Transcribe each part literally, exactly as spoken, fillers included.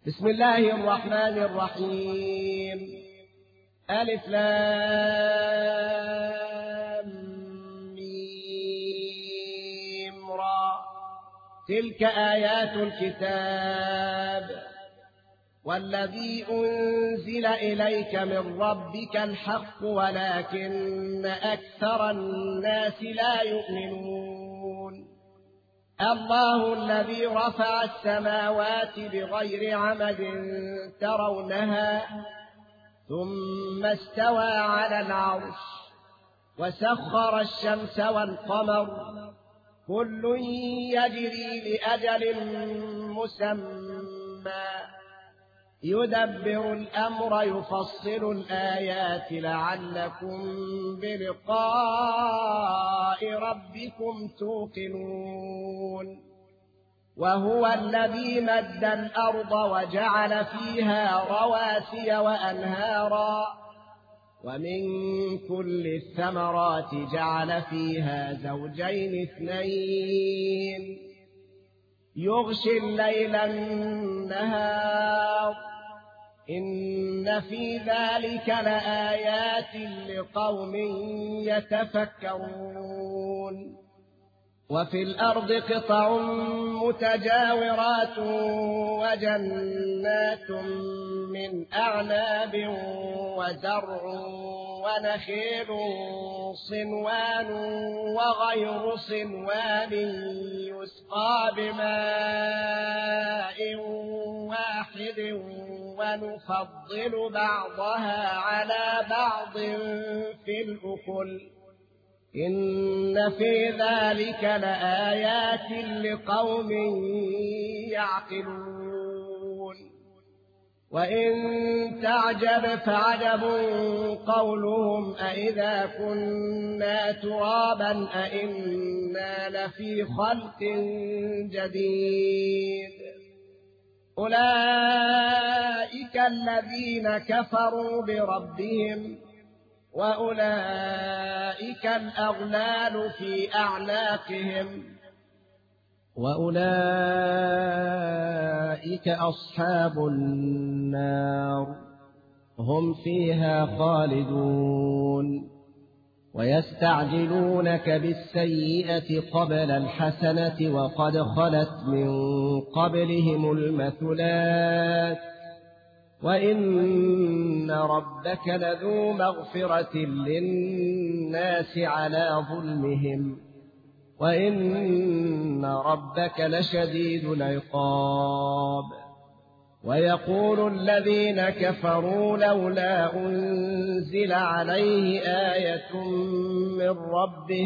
بسم الله الرحمن الرحيم. ألف لام ميم را. تلك آيات الكتاب والذي أنزل إليك من ربك الحق ولكن أكثر الناس لا يؤمنون. الله الذي رفع السماوات بغير عمد ترونها ثم استوى على العرش وسخر الشمس والقمر كل يجري لأجل مسمى يدبر الأمر يفصل الآيات لعلكم بلقاء ربكم توقنون. وهو الذي مد الأرض وجعل فيها رواسي وأنهارا ومن كل الثمرات جعل فيها زوجين اثنين يغشي الليل النهار إن في ذلك لآيات لقوم يتفكرون. وفي الأرض قطع متجاورات وجنات من أعناب وزرع ونخيل صنوان وغير صنوان يسقى بماء واحد ونفضل بعضها على بعض في الأكل إن في ذلك لآيات لقوم يعقلون. وإن تعجب فعجب قولهم أإذا كنا ترابا أإنا لفي خلق جديد. أولئك الذين كفروا بربهم وأولئك الأغلال في أعناقهم وأولئك أصحاب النار هم فيها خالدون. ويستعجلونك بالسيئة قبل الحسنة وقد خلت من قبلهم المثلات وإن ربك لذو مغفرة للناس على ظلمهم وإن ربك لشديد العقاب. ويقول الذين كفروا لولا أنزل عليه آية من ربه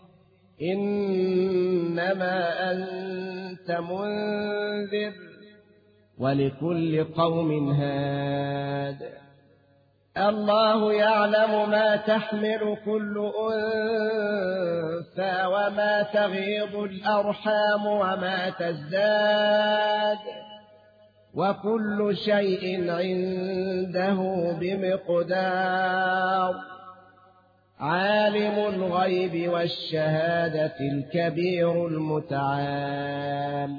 إنما أنت منذر ولكل قوم هاد. الله يعلم ما تحمل كل أنثى وما تغيض الأرحام وما تزداد وكل شيء عنده بمقدار. عالم الغيب والشهادة الكبير المتعال.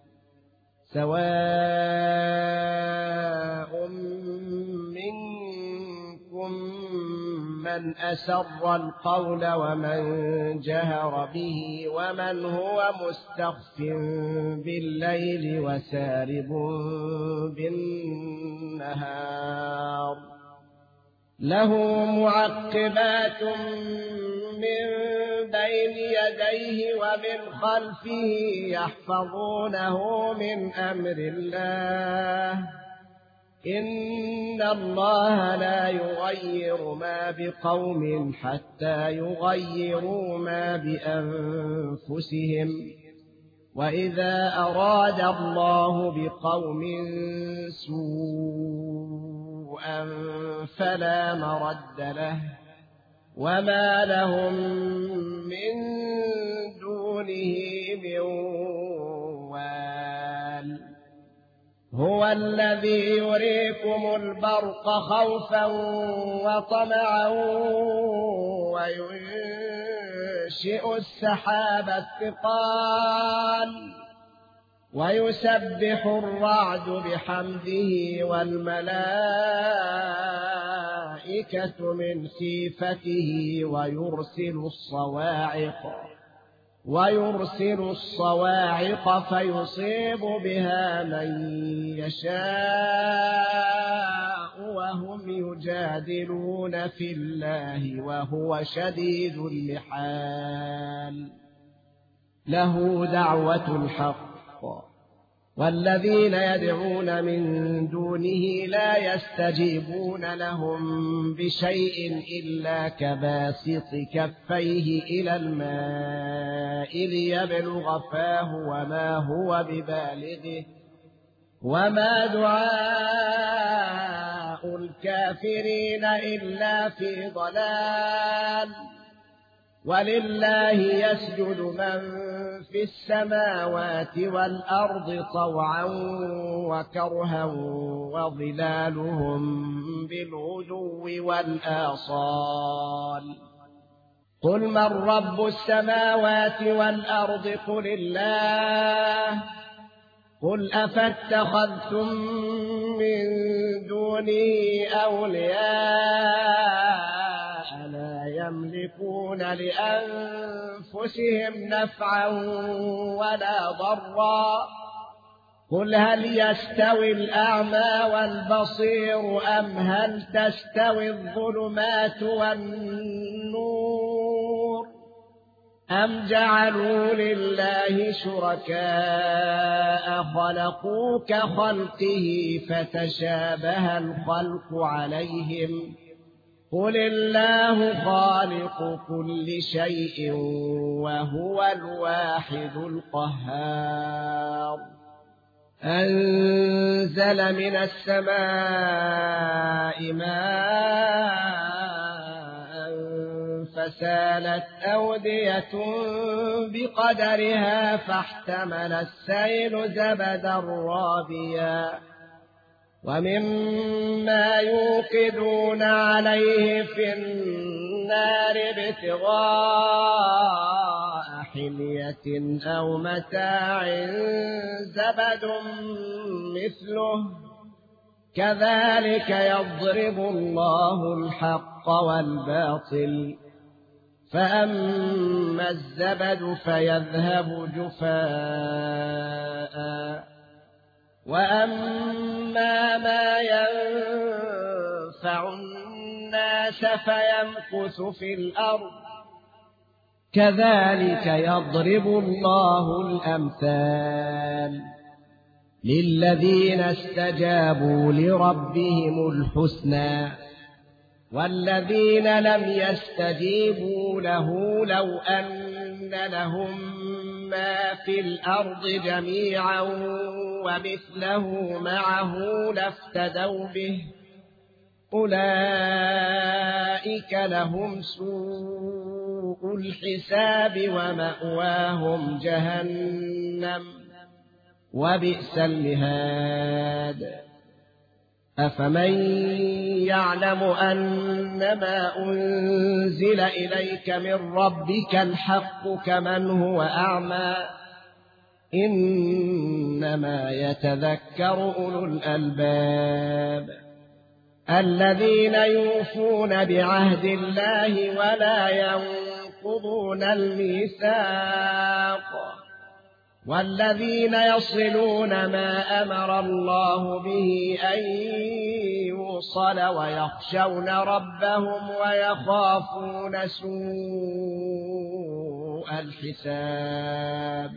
سواء منكم من أسر القول ومن جهر به ومن هو مستخف بالليل وسارب بالنهار. له معقبات من بين يديه ومن خلفه يحفظونه من أمر الله إن الله لا يغير ما بقوم حتى يغيروا ما بأنفسهم وإذا أراد الله بقوم سوءا فلا مرد له وما لهم من دونه من وال. هو الذي يريكم البرق خوفا وطمعا وينشئ السحاب الثقال ويسبح الرعد بحمده والملائكة من خيفته ويرسل الصواعق ويرسل الصواعق فيصيب بها من يشاء وهم يجادلون في الله وهو شديد المحال. له دعوة الحق والذين يدعون من دونه لا يستجيبون لهم بشيء إلا كباسط كفيه إلى الماء ليبلغ فاه وما هو ببالغه وما دعاء الكافرين إلا في ضلال. ولله يسجد من في السماوات والأرض طوعا وكرها وظلالهم بالغدو والآصال. قل من رب السماوات والأرض قل الله. قل أفاتخذتم من دونه أولياء لا يملكون لأنفسهم نفعا ولا ضرا. قل هل يستوي الأعمى والبصير أم هل تستوي الظلمات والنور أم جعلوا لله شركاء خلقوا كخلقه فتشابه الخلق عليهم. قل الله خالق كل شيء وهو الواحد القهار. أنزل من السماء ماء فسالت أودية بقدرها فاحتمل السيل زبدا رابيا ومما يوقدون عليه في النار ابتغاء حلية أو متاع زبد مثله كذلك يضرب الله الحق والباطل. فأما الزبد فيذهب جفاء وأما ما ينفع الناس فيمكث في الأرض كذلك يضرب الله الأمثال. للذين استجابوا لربهم الحسنى والذين لم يستجيبوا له لو أن لهم ما في الأرض جميعا ومثله معه لافتدوا به أولئك لهم سوء الحساب ومأواهم جهنم وبئس المهاد. أفمن يعلم أنما أنزل إليك من ربك الحق كمن هو أعمى إنما يتذكر أولو الألباب الذين يوفون بعهد الله ولا ينقضون الميثاق والذين يصلون ما أمر الله به أن يوصل ويخشون ربهم ويخافون سوء الحساب.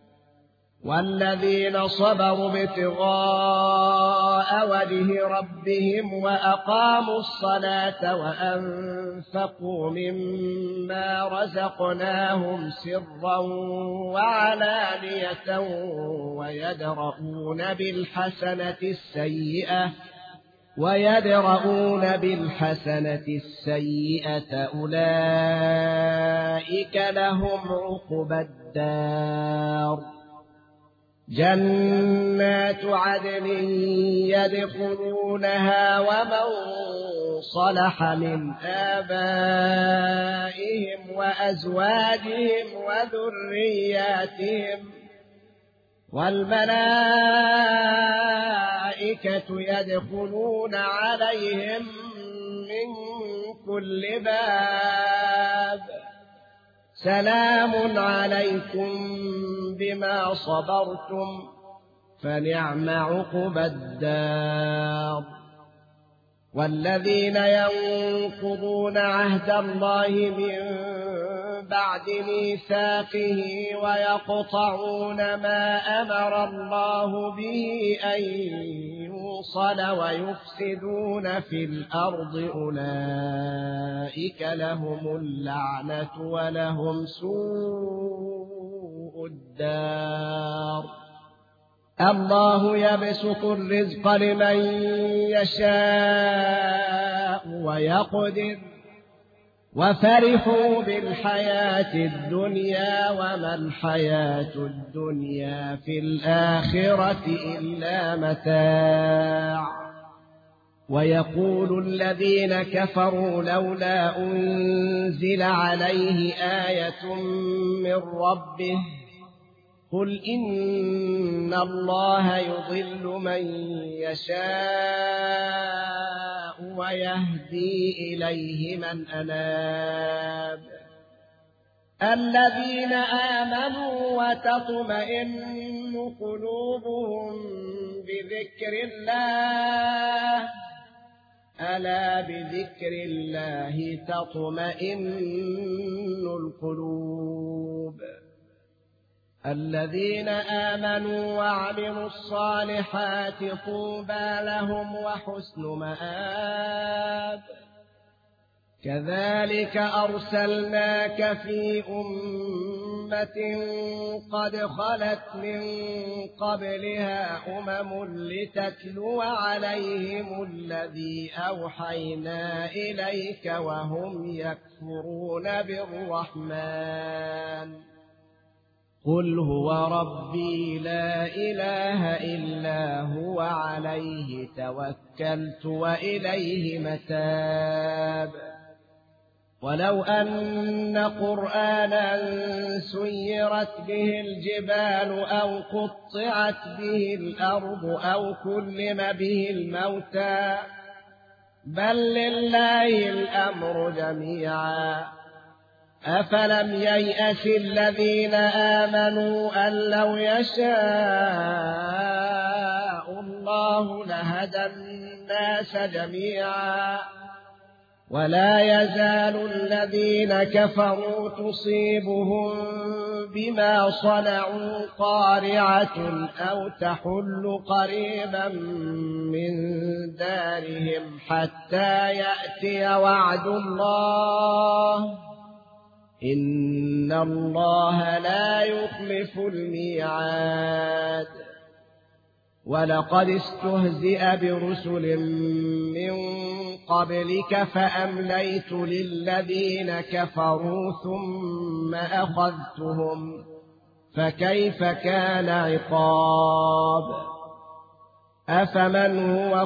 والذين صبروا ابتغاء وجه ربهم وأقاموا الصلاة وأنفقوا مما رزقناهم سرا وعلانية ويدرؤون بالحسنة السيئة ويدرؤون بالحسنة السيئة أولئك لهم عقبى الدار. جنات عدن يدخلونها ومن صلح من آبائهم وأزواجهم وذرياتهم والملائكة يدخلون عليهم من كل باب سلام عليكم بما صبرتم فنعم عقبى الدار. والذين ينقضون عهد الله من بعد ميثاقه ويقطعون ما أمر الله به أن يوصل ويفسدون في الأرض أولئك لهم اللعنة ولهم سوء الدار. الله يبسط الرزق لمن يشاء ويقدر وفرحوا بالحياة الدنيا وما الحياة الدنيا في الآخرة إلا متاع. ويقول الذين كفروا لولا أنزل عليه آية من ربه قل إن الله يضل من يشاء ويهدي إليه من أناب. الذين آمنوا وتطمئن قلوبهم بذكر الله ألا بذكر الله تطمئن القلوب. الذين آمنوا وعملوا الصالحات طوبى لهم وحسن مآب. كذلك أرسلناك في أمة قد خلت من قبلها أمم لتتلو عليهم الذي أوحينا إليك وهم يكفرون بالرحمن قل هو ربي لا إله إلا هو عليه توكلت وإليه متاب. ولو أن قرآنا سيرت به الجبال أو قطعت به الأرض أو كلم به الموتى بل لله الأمر جميعا أفلم ييأس الذين آمنوا أن لو يشاء الله لهدى الناس جميعا ولا يزال الذين كفروا تصيبهم بما صنعوا قارعة أو تحل قريبا من دارهم حتى يأتي وعد الله إن الله لا يخلف الميعاد. ولقد استهزئ برسل من قبلك فأمليت للذين كفروا ثم أخذتهم فكيف كان عقاب. أفمن هو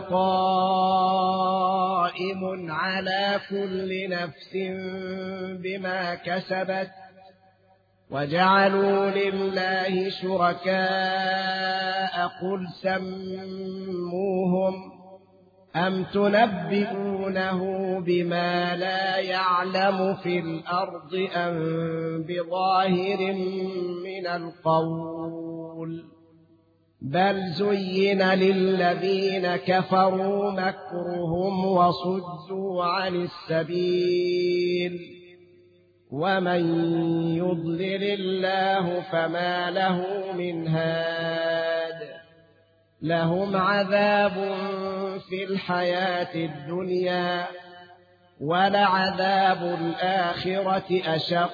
قائم على كل نفس بما كسبت وجعلوا لله شركاء قل سموهم أم تنبئونه بما لا يعلم في الأرض أم بظاهر من القول بل زين للذين كفروا مكرهم وصدوا عن السبيل ومن يضلل الله فما له من هاد. لهم عذاب في الحياة الدنيا ولعذاب الآخرة أشق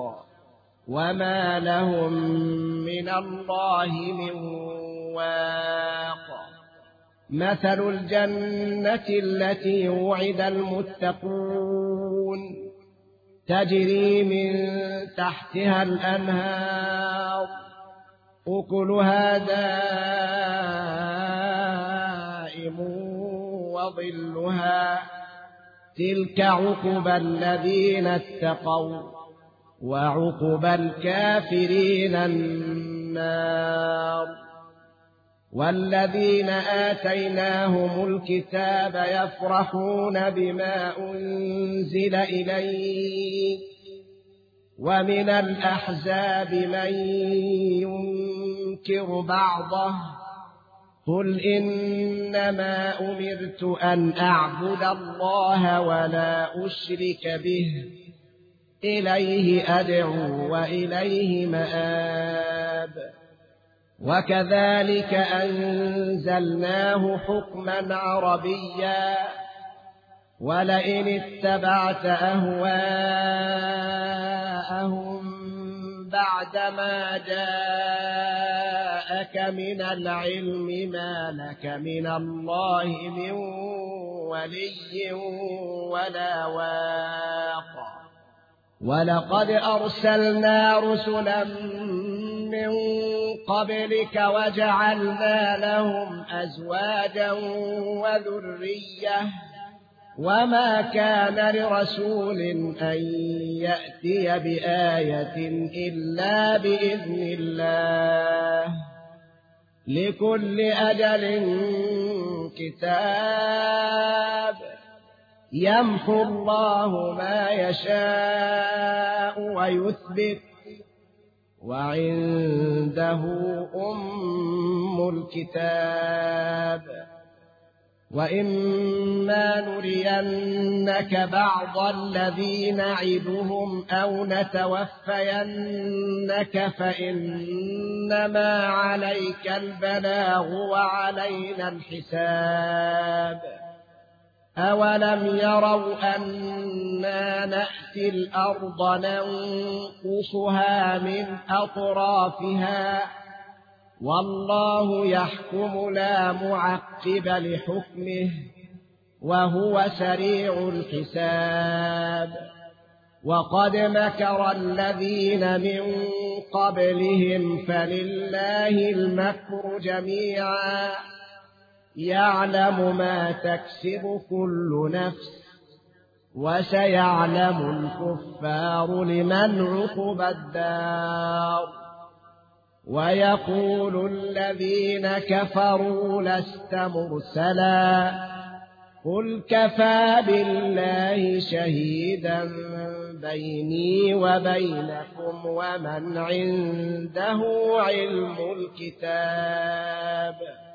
وما لهم من الله من واق. مثل الجنة التي وعد المتقون تجري من تحتها الأنهار أكلها دائم وظلها تلك عقبى الذين اتقوا وعقبى الكافرين النار والذين آتيناهم الكتاب يفرحون بما أنزل إليك ومن الأحزاب من ينكر بعضه قل إنما أمرت أن أعبد الله ولا أشرك به إليه أدعو وإليه مآب وكذلك أنزلناه حكما عربيا ولئن اتبعت أهواءهم بعدما جاءك من العلم ما لك من الله من ولي ولا واق ولقد أرسلنا رسلا من قبلك وجعلنا لهم أزواجا وذرية وما كان لرسول أن يأتي بآية إلا بإذن الله لكل أجل كتاب يمحو الله ما يشاء ويثبت وعنده أم الكتاب وإما نرينك بعض الذي نعدهم أو نتوفينك فإنما عليك البلاغ وعلينا الحساب أولم يروا أنا نأتي الأرض ننقصها من أطرافها والله يحكم لا معقب لحكمه وهو سريع الحساب وقد مكر الذين من قبلهم فلله المكر جميعا يعلم ما تكسب كل نفس وسيعلم الكفار لمن عقبى الدار ويقول الذين كفروا لست مرسلا قل كفى بالله شهيدا بيني وبينكم ومن عنده علم الكتاب